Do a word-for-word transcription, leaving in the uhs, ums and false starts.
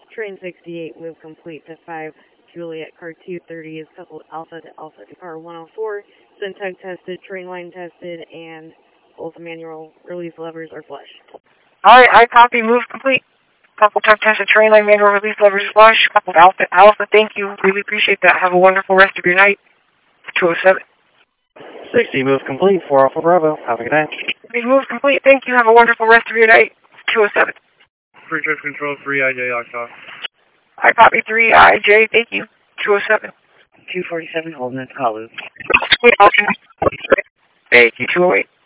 Train sixty-eight, move complete to five. Juliet, car two thirty is coupled Alpha to Alpha to car one oh four. Syntec tested, train line tested, and both manual release levers are flush. Alright, I copy, move complete. Couple tech tested, train line manual release levers flush. Coupled Alpha, Alpha, thank you. Really appreciate that. Have a wonderful rest of your night. two oh seven. sixty, move complete, four Alpha Bravo. Have a good night. Move complete, thank you. Have a wonderful rest of your night. two oh seven. Free trip control, three I J Octa. I copy three I J, thank you. two oh seven. two forty-seven, holding this call loop. Thank you, two oh eight.